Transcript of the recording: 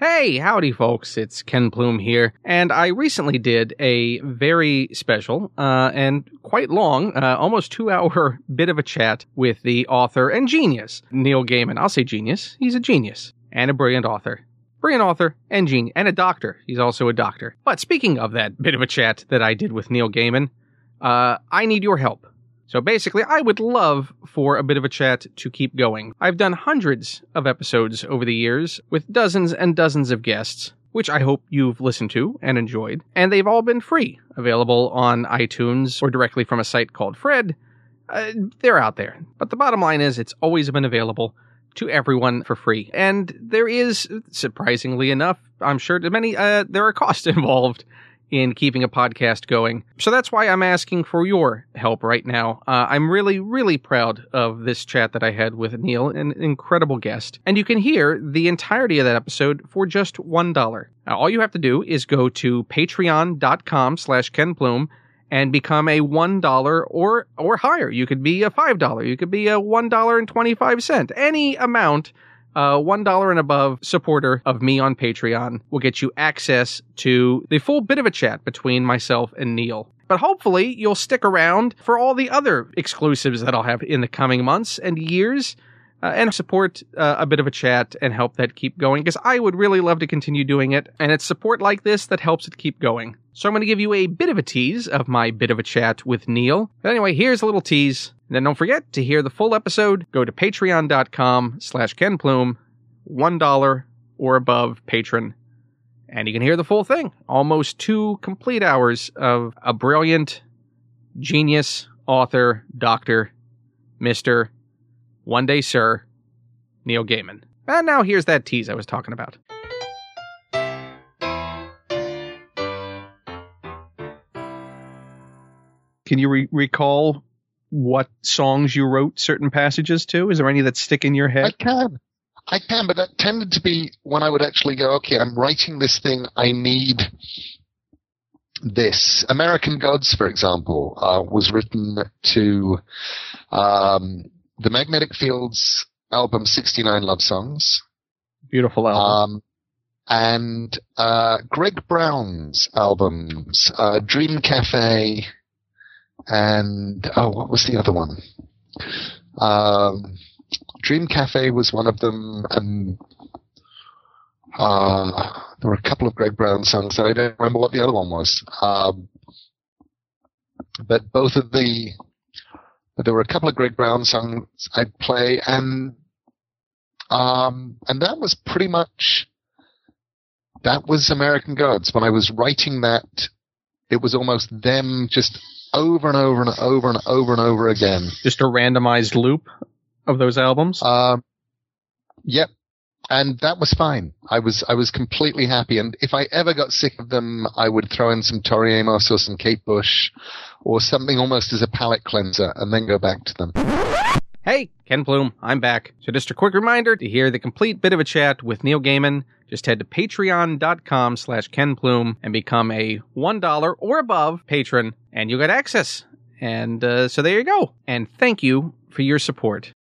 Hey, howdy folks, it's Ken Plume here, and I recently did a very special and quite long, almost 2-hour bit of a chat with the author and genius, Neil Gaiman. I'll say genius, he's a genius, and a brilliant author. Brilliant author and genius, and a doctor. He's also a doctor. But speaking of that bit of a chat that I did with Neil Gaiman, I need your help. So basically, I would love for a bit of a chat to keep going. I've done hundreds of episodes over the years with dozens and dozens of guests, which I hope you've listened to and enjoyed, and they've all been free, available on iTunes or directly from a site called Fred. They're out there. But the bottom line is it's always been available to everyone for free. And there is, surprisingly enough, I'm sure to many, there are costs involved in keeping a podcast going. So that's why I'm asking for your help right now. I'm really, really proud of this chat that I had with Neil, an incredible guest. And you can hear the entirety of that episode for just $1. Now, all you have to do is go to patreon.com/KenPlume and become a $1 or higher. You could be a $5. You could be a $1.25. Any amount. $1 and above supporter of me on Patreon will get you access to the full bit of a chat between myself and Neil. But hopefully you'll stick around for all the other exclusives that I'll have in the coming months and years and support a bit of a chat and help that keep going, because I would really love to continue doing it, and it's support like this that helps it keep going. So I'm going to give you a bit of a tease of my bit of a chat with Neil. But anyway, here's a little tease. And then don't forget to hear the full episode. Go to patreon.com/KenPlume, $1 or above patron, and you can hear the full thing. Almost 2 complete hours of a brilliant, genius, author, doctor, Mr. One Day Sir, Neil Gaiman. And now here's that tease I was talking about. Can you recall what songs you wrote certain passages to? Is there any that stick in your head? I can, but that tended to be when I would actually go, okay, I'm writing this thing, I need this. American Gods, for example, was written to the Magnetic Fields album 69 Love Songs. Beautiful album. And Greg Brown's albums, Dream Cafe, and, what was the other one? Dream Cafe was one of them, and there were a couple of Greg Brown songs. I don't remember what the other one was. But there were a couple of Greg Brown songs I'd play, and that was pretty much, that was American Gods. When I was writing that, it was almost them just over and over and over and over and over again. Just a randomized loop of those albums? Yep. And that was fine. I was completely happy. And if I ever got sick of them, I would throw in some Tori Amos or some Kate Bush or something almost as a palate cleanser and then go back to them. Hey, Ken Plume, I'm back. So just a quick reminder, to hear the complete bit of a chat with Neil Gaiman, just head to patreon.com/KenPlume and become a $1 or above patron, and you'll get access. And so there you go. And thank you for your support.